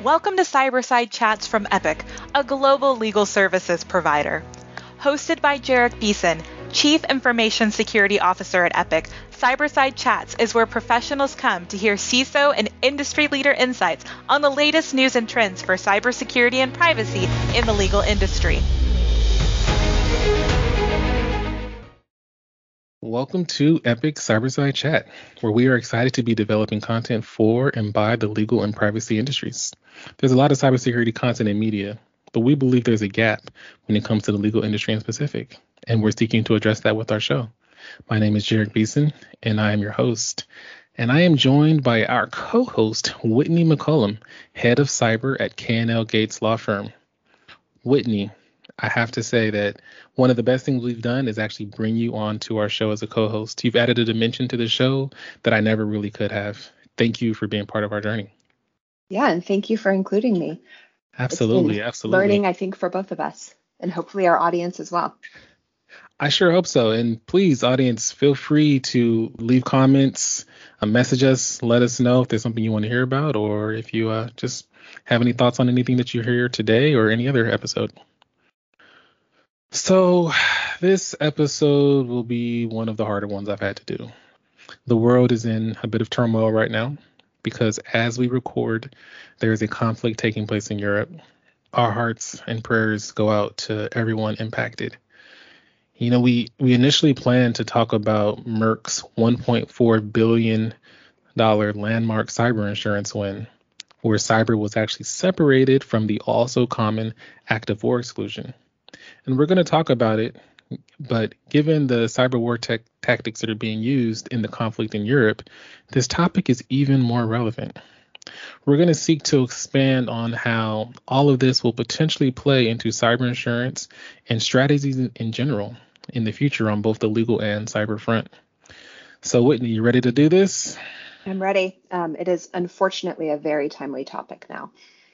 Welcome to Cyberside Chats from Epic, a global legal services provider. Hosted by Jarek Beeson, Chief Information Security Officer at Epic, Cyberside Chats is where professionals come to hear CISO and industry leader insights on the latest news and trends for cybersecurity and privacy in the legal industry. Welcome to Epic Cyberside Chat, where we are excited to be developing content for and by the legal and privacy industries. There's a lot of cybersecurity content in media, but we believe there's a gap when it comes to the legal industry in specific, and we're seeking to address that with our show. My name is Jarek Beeson, and I am your host. And I am joined by our co-host, Whitney McCollum, Head of Cyber at K&L Gates Law Firm. Whitney, I have to say that one of the best things we've done is actually bring you on to our show as a co-host. You've added a dimension to the show that I never really could have. Thank you for being part of our journey. Yeah, and thank you for including me. Absolutely. Learning, I think, for both of us, and hopefully our audience as well. I sure hope so. And please, audience, feel free to leave comments, message us, let us know if there's something you want to hear about, or if you just have any thoughts on anything that you hear today or any other episode. So this episode will be one of the harder ones I've had to do. The world is in a bit of turmoil right now because as we record, there is a conflict taking place in Europe. Our hearts and prayers go out to everyone impacted. You know, we initially planned to talk about Merck's $1.4 billion landmark cyber insurance win, where cyber was actually separated from the also common active war exclusion. And we're going to talk about it, but given the cyber war tactics that are being used in the conflict in Europe, this topic is even more relevant. We're going to seek to expand on how all of this will potentially play into cyber insurance and strategies in general in the future on both the legal and cyber front. So Whitney, you ready to do this? I'm ready. It is unfortunately a very timely topic now.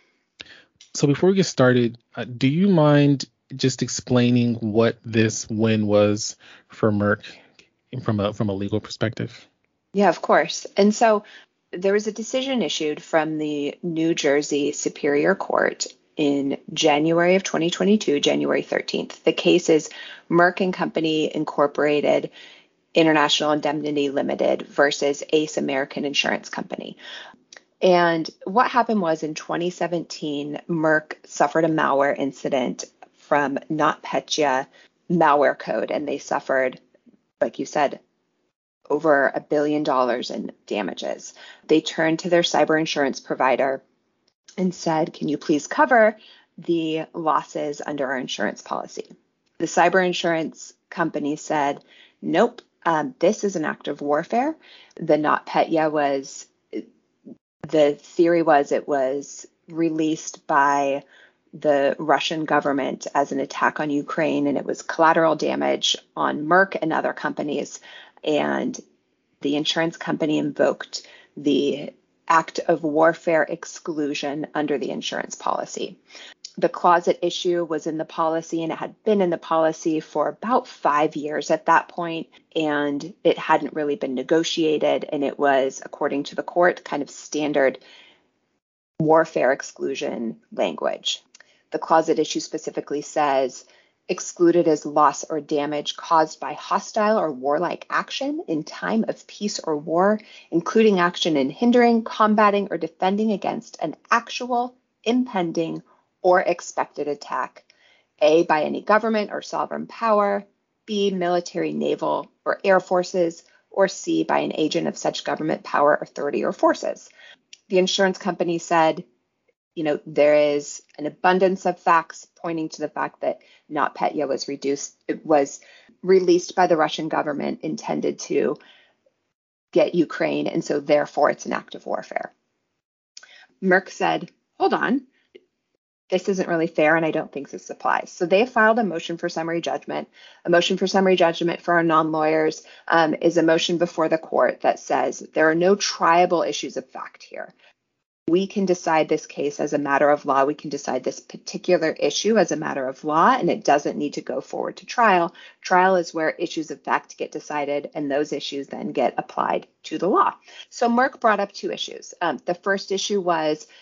So before we get started, do you mind just explaining what this win was for Merck from a legal perspective? Yeah, of course. And so there was a decision issued from the New Jersey Superior Court in January of 2022, January 13th. The case is Merck and Company Incorporated, International Indemnity Limited versus Ace American Insurance Company. And what happened was in 2017, Merck suffered a malware incident from NotPetya malware code, and they suffered, like you said, over $1 billion in damages. They turned to their cyber insurance provider and said, can you please cover the losses under our insurance policy? The cyber insurance company said, nope, this is an act of warfare. The NotPetya the theory was it was released by the Russian government as an attack on Ukraine, and it was collateral damage on Merck and other companies. And the insurance company invoked the act of warfare exclusion under the insurance policy. The clause at issue was in the policy, and it had been in the policy for about 5 years at that point, and it hadn't really been negotiated, and it was, according to the court, kind of standard warfare exclusion language. The clause at issue specifically says, excluded as loss or damage caused by hostile or warlike action in time of peace or war, including action in hindering, combating, or defending against an actual, impending, or expected attack, A, by any government or sovereign power, B, military, naval, or air forces, or C, by an agent of such government power, authority, or forces. The insurance company said, there is an abundance of facts pointing to the fact that NotPetya was released by the Russian government intended to get Ukraine, and so therefore it's an act of warfare. Merck said, hold on, this isn't really fair, and I don't think this applies. So they filed a motion for summary judgment. A motion for summary judgment for our non-lawyers is a motion before the court that says there are no triable issues of fact here. We can decide this case as a matter of law. We can decide this particular issue as a matter of law, and it doesn't need to go forward to trial. Trial is where issues of fact get decided, and those issues then get applied to the law. So Merck brought up two issues. The first issue was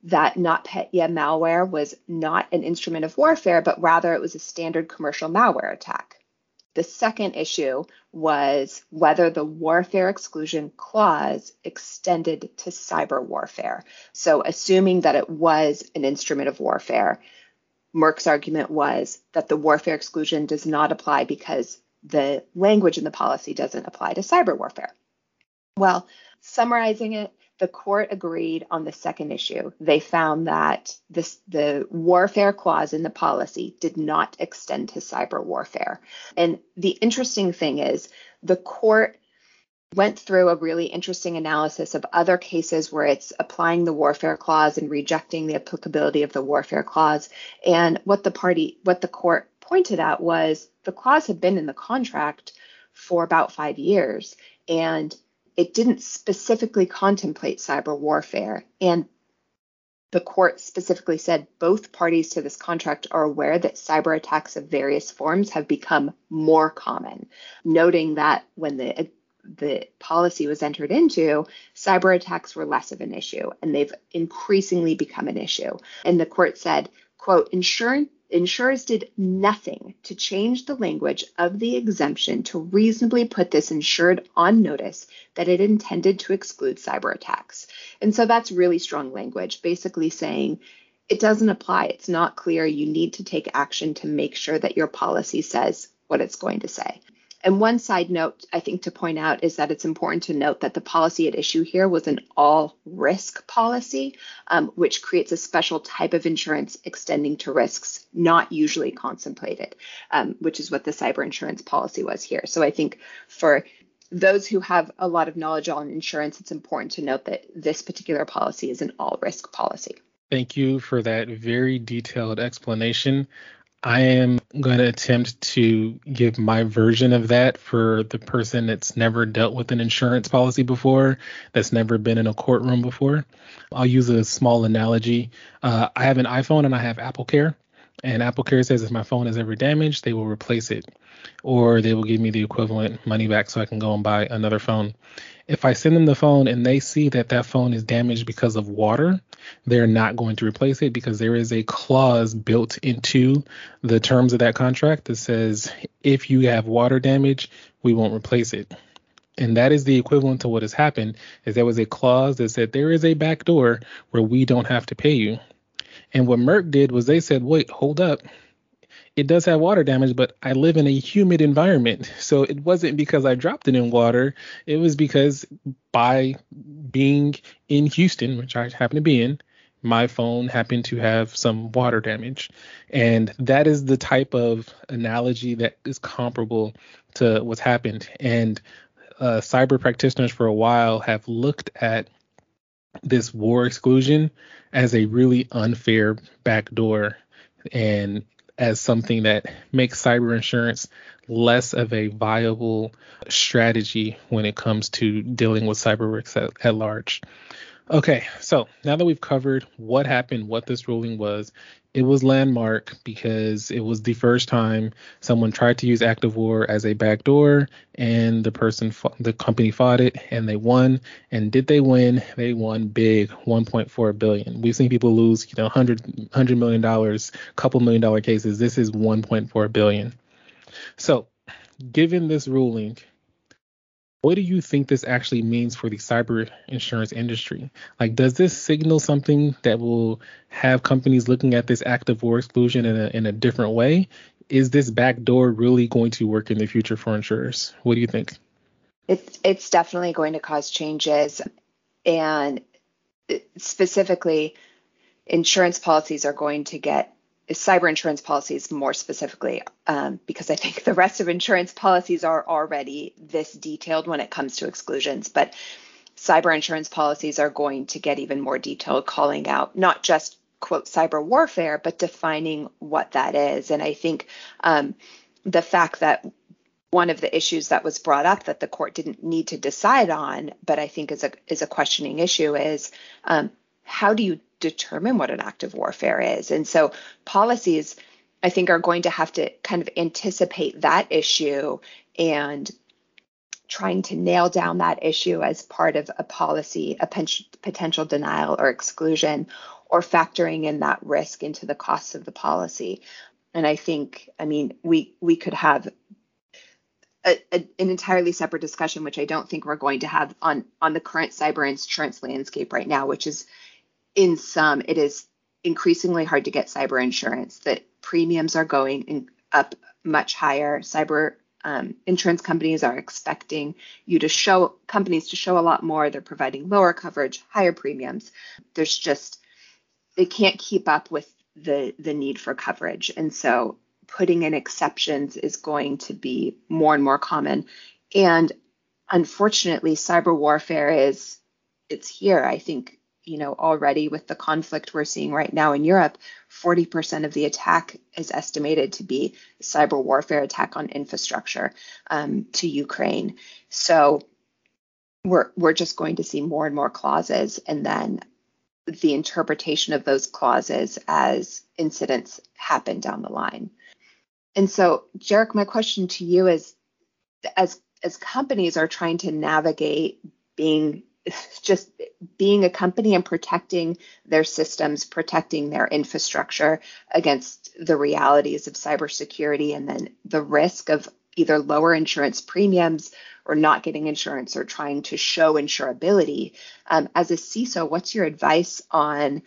that NotPetya malware was not an instrument of warfare, but rather it was a standard commercial malware attack. The second issue was whether the warfare exclusion clause extended to cyber warfare. So assuming that it was an instrument of warfare, Merck's argument was that the warfare exclusion does not apply because the language in the policy doesn't apply to cyber warfare. Well, summarizing it, the court agreed on the second issue. They found that the warfare clause in the policy did not extend to cyber warfare. And the interesting thing is the court went through a really interesting analysis of other cases where it's applying the warfare clause and rejecting the applicability of the warfare clause. And what the court pointed out was the clause had been in the contract for about 5 years, and it didn't specifically contemplate cyber warfare. And the court specifically said both parties to this contract are aware that cyber attacks of various forms have become more common, noting that when the policy was entered into, cyber attacks were less of an issue, and they've increasingly become an issue. And the court said, quote, insurers did nothing to change the language of the exemption to reasonably put this insured on notice that it intended to exclude cyber attacks. And so that's really strong language, basically saying it doesn't apply. It's not clear. You need to take action to make sure that your policy says what it's going to say. And one side note, I think, to point out is that it's important to note that the policy at issue here was an all-risk policy, which creates a special type of insurance extending to risks not usually contemplated, which is what the cyber insurance policy was here. So I think for those who have a lot of knowledge on insurance, it's important to note that this particular policy is an all-risk policy. Thank you for that very detailed explanation. I am going to attempt to give my version of that for the person that's never dealt with an insurance policy before, that's never been in a courtroom before. I'll use a small analogy. I have an iPhone and I have Apple Care. And Apple Care says if my phone is ever damaged, they will replace it, or they will give me the equivalent money back so I can go and buy another phone. If I send them the phone and they see that that phone is damaged because of water, they're not going to replace it because there is a clause built into the terms of that contract that says if you have water damage, we won't replace it. And that is the equivalent to what has happened, is there was a clause that said there is a back door where we don't have to pay you. And what Merck did was they said, wait, hold up. It does have water damage, but I live in a humid environment. So it wasn't because I dropped it in water. It was because by being in Houston, which I happen to be in, my phone happened to have some water damage. And that is the type of analogy that is comparable to what's happened. And cyber practitioners for a while have looked at this war exclusion as a really unfair backdoor and as something that makes cyber insurance less of a viable strategy when it comes to dealing with cyber risks at large. Okay, so now that we've covered what happened, what this ruling was, it was landmark because it was the first time someone tried to use ActiveWar as a backdoor, and the company fought it and they won. And did they win? They won big, $1.4 billion. We've seen people lose, $100 million, couple $1 million cases. This is $1.4 billion. So, given this ruling, what do you think this actually means for the cyber insurance industry? Like, does this signal something that will have companies looking at this active war exclusion in a different way? Is this backdoor really going to work in the future for insurers? What do you think? It's definitely going to cause changes. And specifically, insurance policies are going to get cyber insurance policies more specifically, because I think the rest of insurance policies are already this detailed when it comes to exclusions. But cyber insurance policies are going to get even more detailed, calling out not just, quote, cyber warfare, but defining what that is. And I think the fact that one of the issues that was brought up that the court didn't need to decide on, but I think is a questioning issue is how do you determine what an active warfare is? And so policies, I think, are going to have to kind of anticipate that issue and trying to nail down that issue as part of a policy, a potential denial or exclusion, or factoring in that risk into the cost of the policy. And I think, I mean, we could have an entirely separate discussion, which I don't think we're going to have on the current cyber insurance landscape right now, which is it is increasingly hard to get cyber insurance. That premiums are going up much higher. Cyber insurance companies are expecting companies to show a lot more. They're providing lower coverage, higher premiums. They can't keep up with the need for coverage. And so putting in exceptions is going to be more and more common. And unfortunately, cyber warfare it's here. I think, already with the conflict we're seeing right now in Europe, 40% of the attack is estimated to be cyber warfare attack on infrastructure to Ukraine. So we're just going to see more and more clauses, and then the interpretation of those clauses as incidents happen down the line. And so, Jarek, my question to you is, as companies are trying to navigate being a company and protecting their systems, protecting their infrastructure against the realities of cybersecurity, and then the risk of either lower insurance premiums or not getting insurance or trying to show insurability, as a CISO, what's your advice on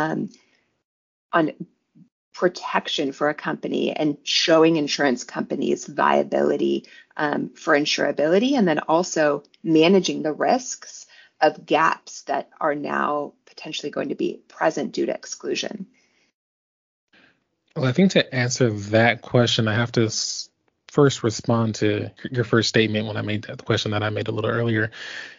protection for a company and showing insurance companies viability for insurability, and then also managing the risks of gaps that are now potentially going to be present due to exclusion? Well, I think to answer that question, I have to first respond to your first statement when I made that question that I made a little earlier.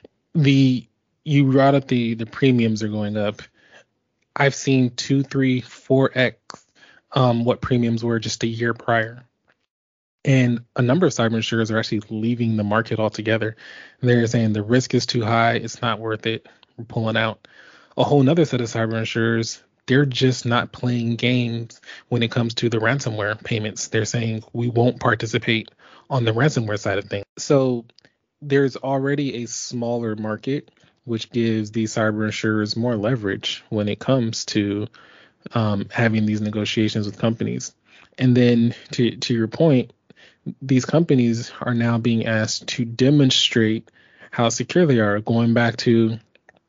You brought up the premiums are going up. I've seen 2, 3, 4x what premiums were just a year prior. And a number of cyber insurers are actually leaving the market altogether. They're saying the risk is too high, it's not worth it, we're pulling out. A whole nother set of cyber insurers, they're just not playing games when it comes to the ransomware payments. They're saying we won't participate on the ransomware side of things. So there's already a smaller market, which gives these cyber insurers more leverage when it comes to having these negotiations with companies. And then to your point, these companies are now being asked to demonstrate how secure they are. Going back to,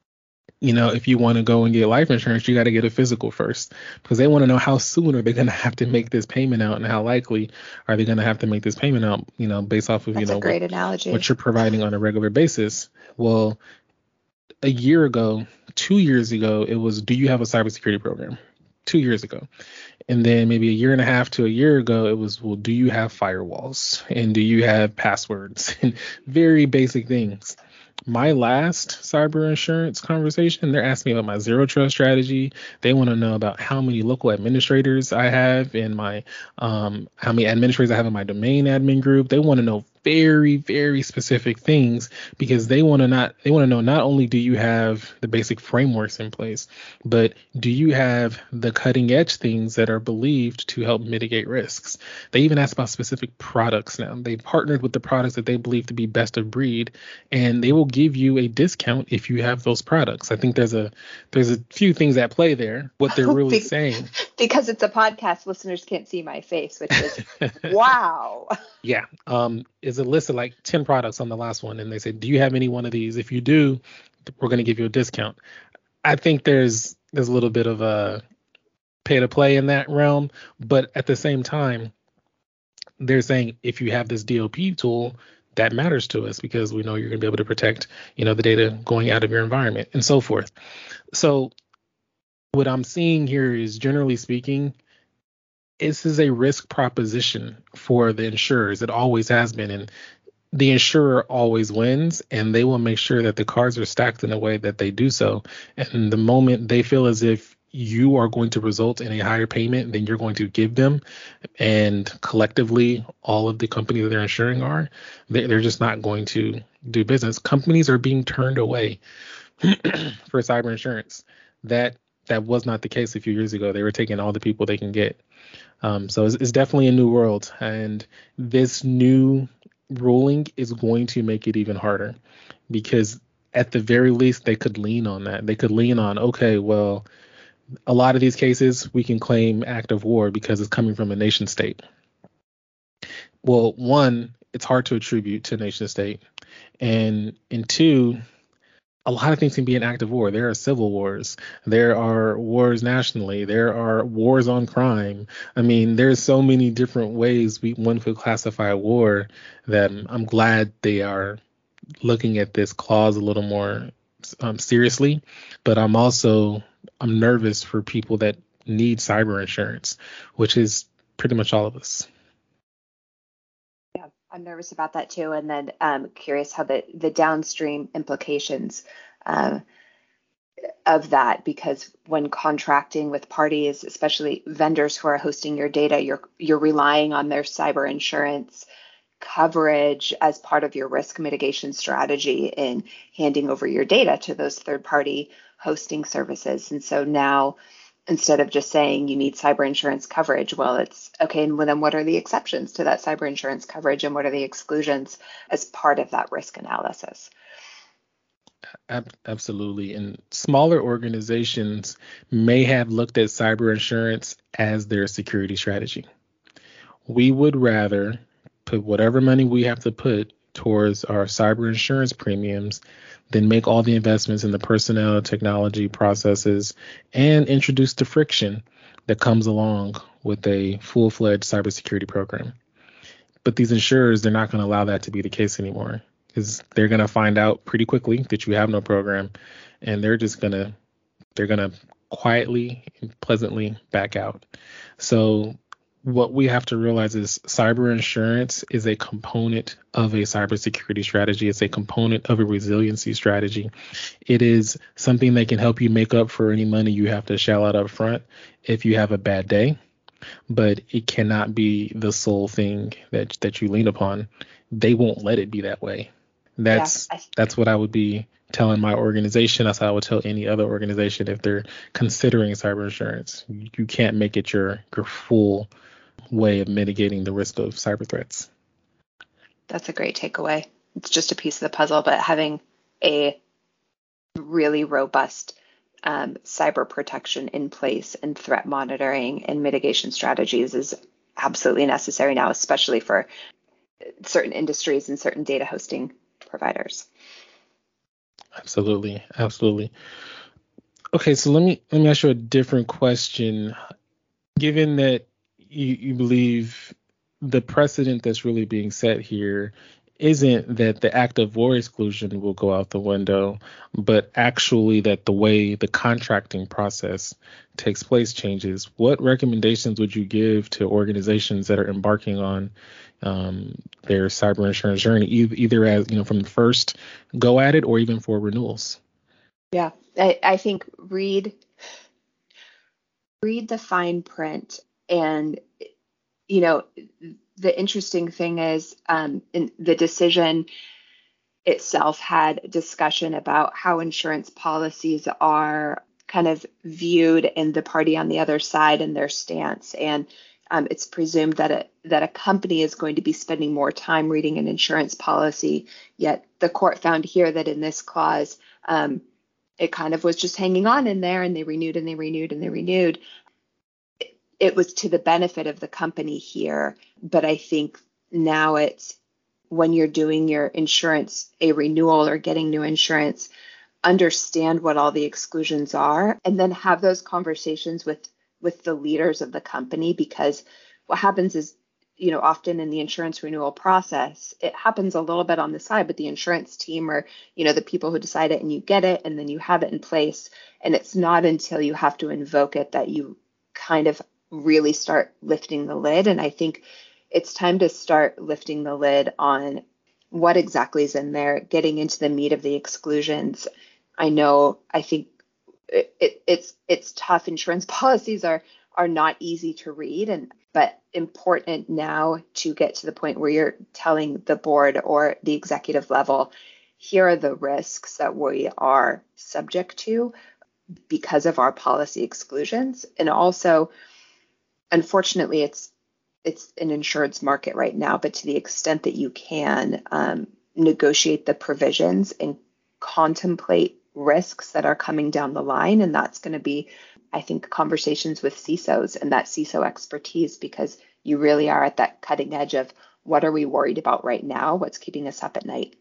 if you want to go and get life insurance, you got to get a physical first, because they want to know how soon are they going to have to make this payment out, and how likely are they going to have to make this payment out, based off of, That's a great analogy. What you're providing on a regular basis. Well, a year ago, 2 years ago, it was, do you have a cybersecurity program? 2 years ago. And then maybe a year and a half to a year ago, it was, well, do you have firewalls? And do you have passwords? And very basic things. My last cyber insurance conversation, they're asking me about my zero trust strategy. They want to know about how many local administrators I have in my, how many administrators I have in my domain admin group. They want to know very, very specific things, because they want to know not only do you have the basic frameworks in place, but do you have the cutting edge things that are believed to help mitigate risks. They even ask about specific products now. They partnered with the products that they believe to be best of breed, and they will give you a discount if you have those products. I think there's a few things at play there. What they're really saying, because it's a podcast, listeners can't see my face, which is wow. Yeah. Is a list of like 10 products on the last one, and they say, do you have any one of these? If you do, we're going to give you a discount. I think there's a little bit of a pay to play in that realm, but at the same time, they're saying if you have this DOP tool, that matters to us, because we know you're going to be able to protect, the data going out of your environment and so forth. So what I'm seeing here is, generally speaking, this is a risk proposition for the insurers. It always has been. And the insurer always wins, and they will make sure that the cards are stacked in a way that they do so. And the moment they feel as if you are going to result in a higher payment than you're going to give them, and collectively all of the companies that they're insuring they're just not going to do business. Companies are being turned away for cyber insurance. That was not the case a few years ago. They were taking all the people they can get. So it's definitely a new world, and this new ruling is going to make it even harder, because at the very least they could lean on that. They could lean on, okay, well, A lot of these cases, we can claim act of war because it's coming from a nation state. Well, one, it's hard to attribute to a nation state. And two, a lot of things can be an act of war. There are civil wars. There are wars nationally. There are wars on crime. I mean, there's so many different ways one could classify war that I'm glad they are looking at this clause a little more seriously. But I'm nervous for people that need cyber insurance, which is pretty much all of us. Yeah, I'm nervous about that too. And then curious how the downstream implications of that, because when contracting with parties, especially vendors who are hosting your data, you're relying on their cyber insurance coverage as part of your risk mitigation strategy in handing over your data to those third-party hosting services. And so now, instead of just saying you need cyber insurance coverage, well, it's okay, and then what are the exceptions to that cyber insurance coverage, and what are the exclusions as part of that risk analysis? Absolutely. And smaller organizations may have looked at cyber insurance as their security strategy. We would rather put whatever money we have to put towards our cyber insurance premiums than make all the investments in the personnel, technology, processes, and introduce the friction that comes along with a full-fledged cybersecurity program. But these insurers, they're not going to allow that to be the case anymore, because they're going to find out pretty quickly that you have no program, and they're going to quietly and pleasantly back out. So what we have to realize is cyber insurance is a component of a cybersecurity strategy. It's a component of a resiliency strategy. It is something that can help you make up for any money you have to shell out up front if you have a bad day, but it cannot be the sole thing that you lean upon. They won't let it be that way. That's what I would be telling my organization. That's how I would tell any other organization if they're considering cyber insurance. You can't make it your full way of mitigating the risk of cyber threats. That's a great takeaway. It's just a piece of the puzzle, but having a really robust cyber protection in place and threat monitoring and mitigation strategies is absolutely necessary now, especially for certain industries and certain data hosting providers. Absolutely. Okay, so let me ask you a different question. Given that you believe the precedent that's really being set here isn't that the act of war exclusion will go out the window, but actually that the way the contracting process takes place changes, what recommendations would you give to organizations that are embarking on their cyber insurance journey, either as from the first go at it or even for renewals? Yeah, I think read the fine print. And, the interesting thing is in the decision itself had discussion about how insurance policies are kind of viewed in the party on the other side and their stance. And it's presumed that a company is going to be spending more time reading an insurance policy, yet the court found here that in this clause, it kind of was just hanging on in there, and they renewed and they renewed and they renewed. It was to the benefit of the company here, but I think now it's when you're doing your insurance, a renewal or getting new insurance, understand what all the exclusions are, and then have those conversations with the leaders of the company, because what happens is, often in the insurance renewal process, it happens a little bit on the side, but the insurance team or, the people who decide it, and you get it, and then you have it in place. And it's not until you have to invoke it that you kind of really start lifting the lid. And I think it's time to start lifting the lid on what exactly is in there, getting into the meat of the exclusions. I think it's tough. Insurance policies are not easy to read, but important now to get to the point where you're telling the board or the executive level, here are the risks that we are subject to because of our policy exclusions. And also, unfortunately, it's an insurance market right now, but to the extent that you can negotiate the provisions and contemplate risks that are coming down the line, and that's going to be I think, conversations with CISOs and that CISO expertise, because you really are at that cutting edge of what are we worried about right now? What's keeping us up at night?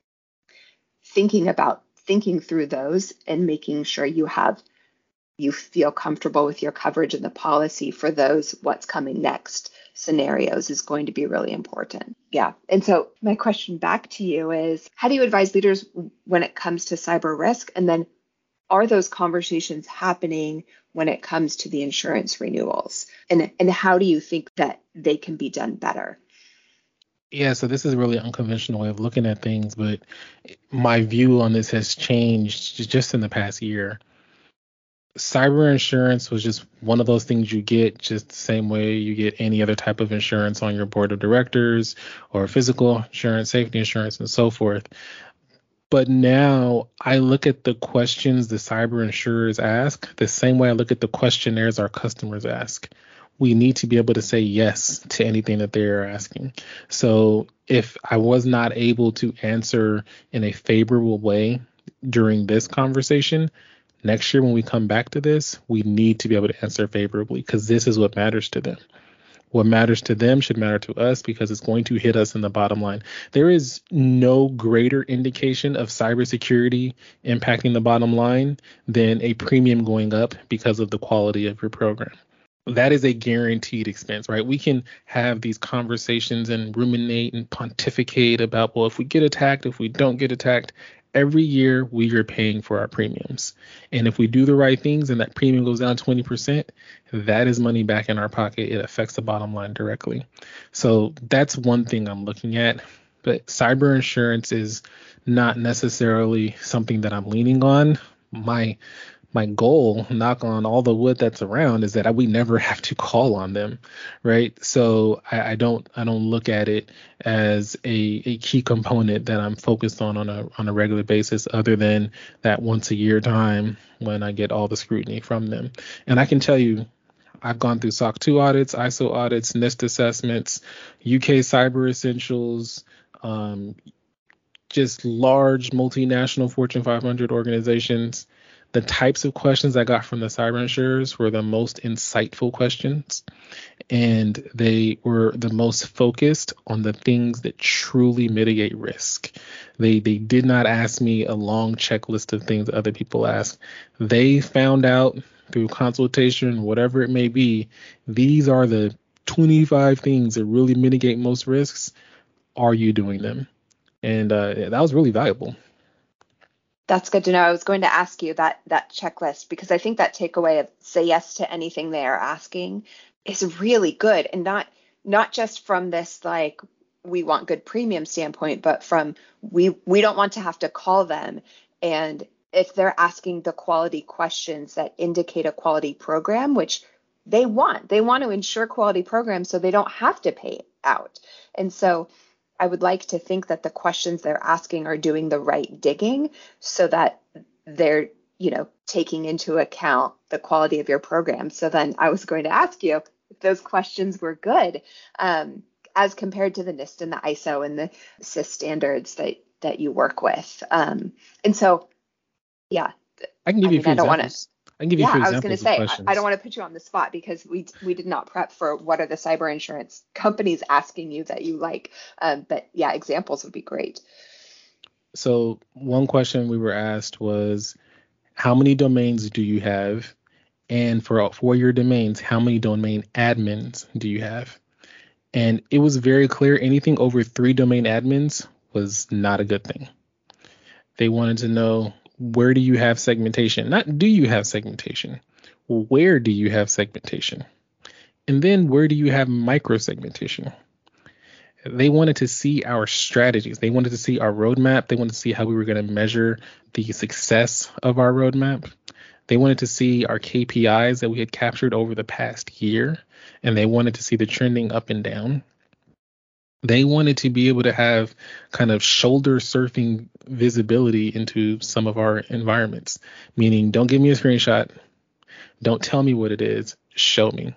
Thinking through those and making sure you feel comfortable with your coverage and the policy for those what's coming next scenarios is going to be really important. Yeah. And so my question back to you is, how do you advise leaders when it comes to cyber risk? And then are those conversations happening when it comes to the insurance renewals? And how do you think that they can be done better? Yeah, so this is a really unconventional way of looking at things, but my view on this has changed just in the past year. Cyber insurance was just one of those things you get just the same way you get any other type of insurance on your board of directors, or physical insurance, safety insurance, and so forth. But now I look at the questions the cyber insurers ask the same way I look at the questionnaires our customers ask. We need to be able to say yes to anything that they are asking. So if I was not able to answer in a favorable way during this conversation, next year when we come back to this, we need to be able to answer favorably, because this is what matters to them. What matters to them should matter to us, because it's going to hit us in the bottom line. There is no greater indication of cybersecurity impacting the bottom line than a premium going up because of the quality of your program. That is a guaranteed expense, right? We can have these conversations and ruminate and pontificate about, well, if we get attacked, if we don't get attacked, every year we are paying for our premiums. And if we do the right things and that premium goes down 20%, that is money back in our pocket. It affects the bottom line directly. So that's one thing I'm looking at. But cyber insurance is not necessarily something that I'm leaning on. My goal, knock on all the wood that's around, is that we never have to call on them, right? So I don't look at it as a key component that I'm focused on a regular basis, other than that once a year time when I get all the scrutiny from them. And I can tell you, I've gone through SOC 2 audits, ISO audits, NIST assessments, UK Cyber Essentials, just large multinational Fortune 500 organizations. The types of questions I got from the cyber insurers were the most insightful questions, and they were the most focused on the things that truly mitigate risk. They did not ask me a long checklist of things that other people ask. They found out through consultation, whatever it may be, these are the 25 things that really mitigate most risks. Are you doing them? And that was really valuable. That's good to know. I was going to ask you that checklist, because I think that takeaway of say yes to anything they are asking is really good, and not just from this like we want good premium standpoint, but from we don't want to have to call them. And if they're asking the quality questions that indicate a quality program, which they want to ensure quality programs so they don't have to pay out. And so I would like to think that the questions they're asking are doing the right digging, so that they're, taking into account the quality of your program. So then I was going to ask you if those questions were good, as compared to the NIST and the ISO and the CIS standards that you work with. And so, yeah. I can give you a few examples. I can give you a few examples. I was going to say, I don't want to put you on the spot, because we did not prep for what are the cyber insurance companies asking you that you like. But yeah, examples would be great. So one question we were asked was, how many domains do you have? And for your domains, how many domain admins do you have? And it was very clear, anything over 3 domain admins was not a good thing. They wanted to know, where do you have segmentation? Not do you have segmentation? Where do you have segmentation? And then where do you have micro segmentation? They wanted to see our strategies. They wanted to see our roadmap. They wanted to see how we were going to measure the success of our roadmap. They wanted to see our KPIs that we had captured over the past year, and they wanted to see the trending up and down. They wanted to be able to have kind of shoulder surfing visibility into some of our environments, meaning don't give me a screenshot. Don't tell me what it is. Show me.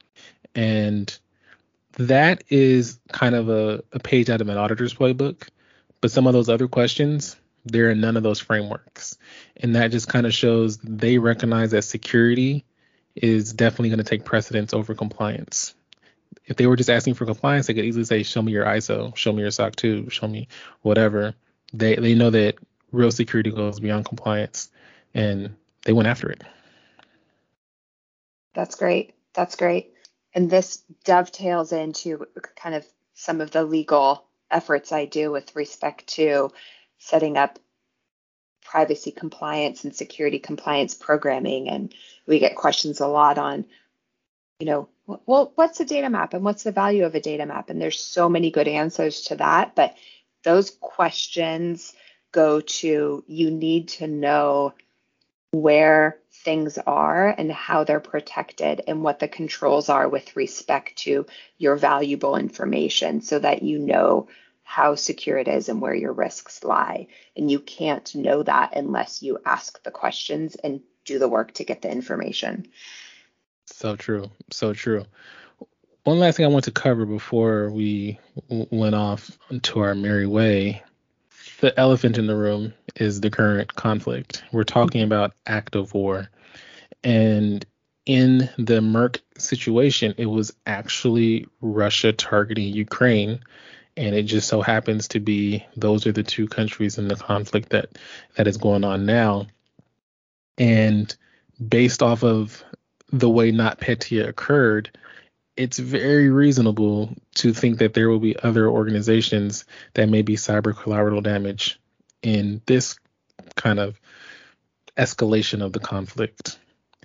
And that is kind of a page out of an auditor's playbook. But some of those other questions, they're in none of those frameworks. And that just kind of shows they recognize that security is definitely going to take precedence over compliance. If they were just asking for compliance, they could easily say, show me your ISO, show me your SOC 2, show me whatever. They know that real security goes beyond compliance, and they went after it. That's great. That's great. And this dovetails into kind of some of the legal efforts I do with respect to setting up privacy compliance and security compliance programming. And we get questions a lot on, well, what's a data map and what's the value of a data map? And there's so many good answers to that. But those questions go to, you need to know where things are and how they're protected and what the controls are with respect to your valuable information so that you know how secure it is and where your risks lie. And you can't know that unless you ask the questions and do the work to get the information. So true. So true. One last thing I want to cover before we went off to our merry way. The elephant in the room is the current conflict. We're talking about active war. And in the Merck situation, it was actually Russia targeting Ukraine. And it just so happens to be those are the two countries in the conflict that is going on now. And based off of the way NotPetya occurred, it's very reasonable to think that there will be other organizations that may be cyber collateral damage in this kind of escalation of the conflict.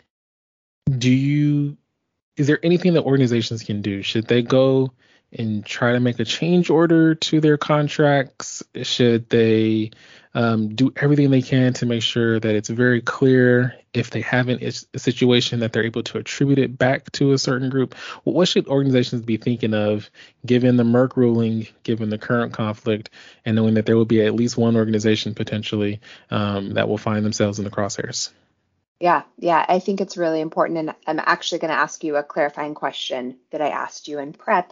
Is there anything that organizations can do? Should they go and try to make a change order to their contracts? Should they do everything they can to make sure that it's very clear if they have a situation that they're able to attribute it back to a certain group? What should organizations be thinking of given the Merck ruling, given the current conflict, and knowing that there will be at least one organization potentially that will find themselves in the crosshairs? Yeah, I think it's really important. And I'm actually going to ask you a clarifying question that I asked you in prep,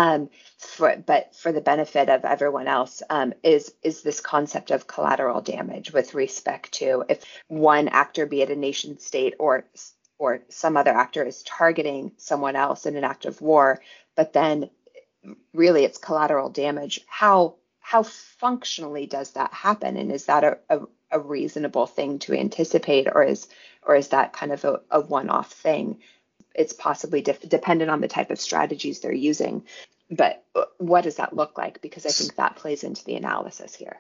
but for the benefit of everyone else, is this concept of collateral damage with respect to if one actor, be it a nation state or some other actor, is targeting someone else in an act of war, but then really it's collateral damage. How functionally does that happen? And is that a reasonable thing to anticipate, or is that kind of a one-off thing? It's possibly dependent on the type of strategies they're using, but what does that look like? Because I think that plays into the analysis here.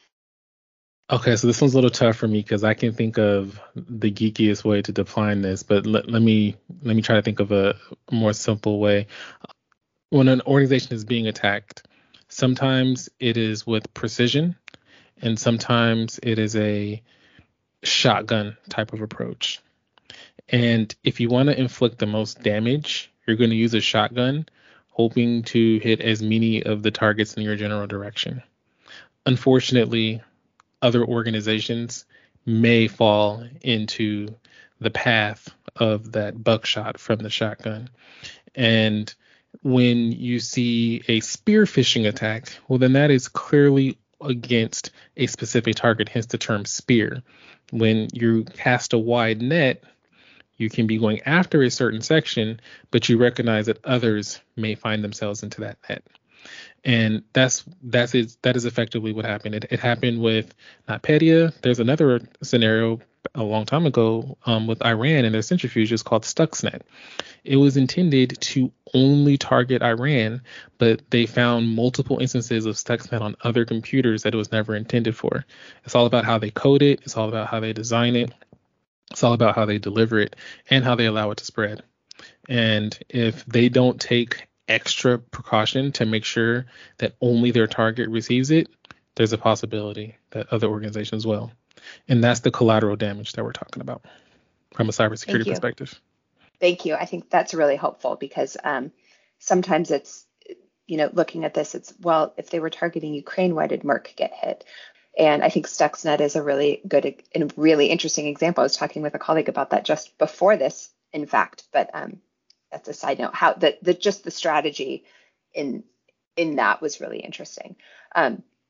Okay, so this one's a little tough for me because I can think of the geekiest way to define this, but let me try to think of a more simple way. When an organization is being attacked, sometimes it is with precision, and sometimes it is a shotgun type of approach. And if you want to inflict the most damage, you're going to use a shotgun, hoping to hit as many of the targets in your general direction. Unfortunately, other organizations may fall into the path of that buckshot from the shotgun. And when you see a spear phishing attack, well, then that is clearly against a specific target, hence the term spear. When you cast a wide net, you can be going after a certain section, but you recognize that others may find themselves into that net. And that is effectively what happened. It happened with NotPetya. There's another scenario a long time ago with Iran and their centrifuges called Stuxnet. It was intended to only target Iran, but they found multiple instances of Stuxnet on other computers that it was never intended for. It's all about how they code it. It's all about how they design it. It's all about how they deliver it and how they allow it to spread. And if they don't take extra precaution to make sure that only their target receives it, there's a possibility that other organizations will. And that's the collateral damage that we're talking about from a cybersecurity perspective. Thank you. I think that's really helpful because sometimes it's, looking at this, it's, well, if they were targeting Ukraine, why did Merck get hit? And I think Stuxnet is a really good and really interesting example. I was talking with a colleague about that just before this, in fact, but that's a side note. How just the strategy in that was really interesting.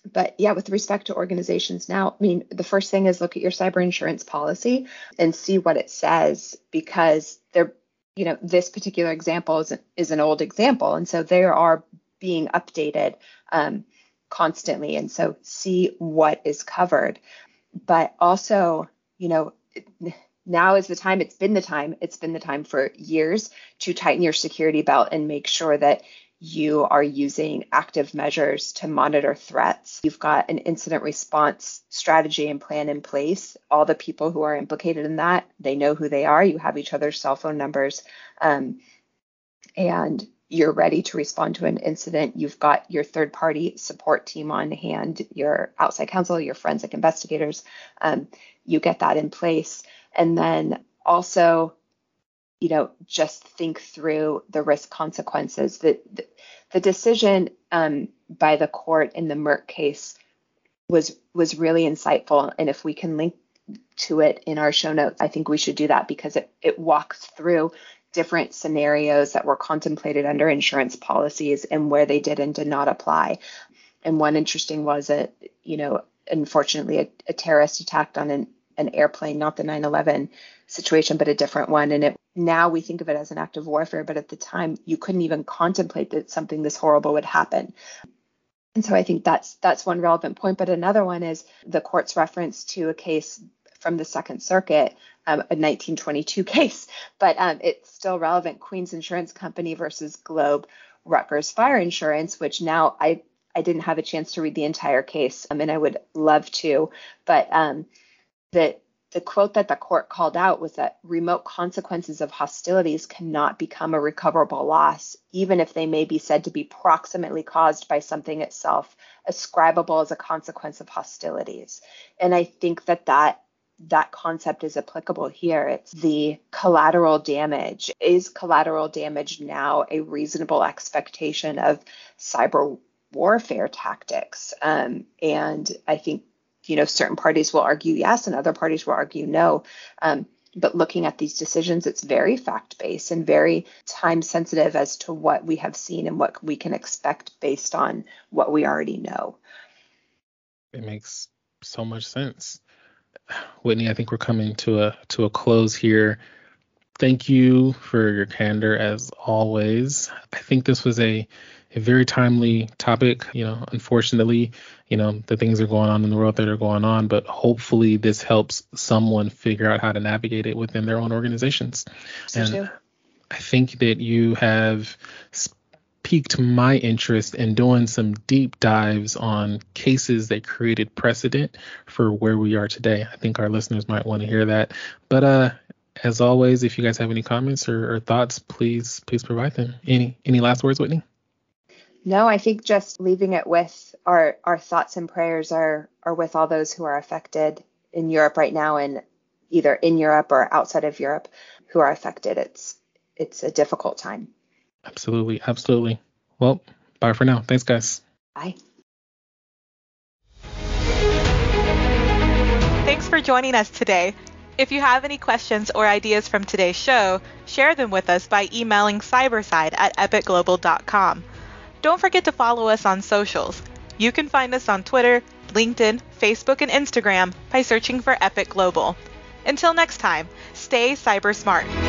But yeah, with respect to organizations now, I mean, the first thing is look at your cyber insurance policy and see what it says, because they're, this particular example is an old example. And so they are being updated constantly. And so see what is covered. But also, now is the time, it's been the time for years to tighten your security belt and make sure that you are using active measures to monitor threats. You've got an incident response strategy and plan in place. All the people who are implicated in that, they know who they are. You have each other's cell phone numbers, and you're ready to respond to an incident. You've got your third-party support team on hand, your outside counsel, your forensic investigators. You get that in place. And then also, just think through the risk consequences. The decision by the court in the Merck case was really insightful. And if we can link to it in our show notes, I think we should do that, because it walks through different scenarios that were contemplated under insurance policies and where they did and did not apply. And one interesting was unfortunately, a terrorist attack on an airplane, not the 9/11 situation, but a different one. And now we think of it as an act of warfare, but at the time you couldn't even contemplate that something this horrible would happen. And so I think that's one relevant point. But another one is the court's reference to a case from the Second Circuit, a 1922 case, but it's still relevant. Queens Insurance Company versus Globe Rutgers Fire Insurance, which now I didn't have a chance to read the entire case, and I would love to, but the quote that the court called out was that remote consequences of hostilities cannot become a recoverable loss, even if they may be said to be proximately caused by something itself ascribable as a consequence of hostilities. And I think that concept is applicable here. It's the collateral damage. Is collateral damage now a reasonable expectation of cyber warfare tactics? And I think certain parties will argue yes, and other parties will argue no. But looking at these decisions, it's very fact-based and very time-sensitive as to what we have seen and what we can expect based on what we already know. It makes so much sense. Whitney, I think we're coming to a close here. Thank you for your candor as always. I think this was a very timely topic. Unfortunately, the things are going on in the world that are going on, but hopefully this helps someone figure out how to navigate it within their own organizations. And I think that you have piqued my interest in doing some deep dives on cases that created precedent for where we are today. I think our listeners might want to hear that. But as always, if you guys have any comments or thoughts, please provide them. Any last words, Whitney? No, I think just leaving it with our thoughts and prayers are with all those who are affected in Europe right now, and either in Europe or outside of Europe who are affected. It's a difficult time. Absolutely. Well, bye for now. Thanks, guys. Bye. Thanks for joining us today. If you have any questions or ideas from today's show, share them with us by emailing cyberside@epicglobal.com. Don't forget to follow us on socials. You can find us on Twitter, LinkedIn, Facebook, and Instagram by searching for Epic Global. Until next time, stay cyber smart.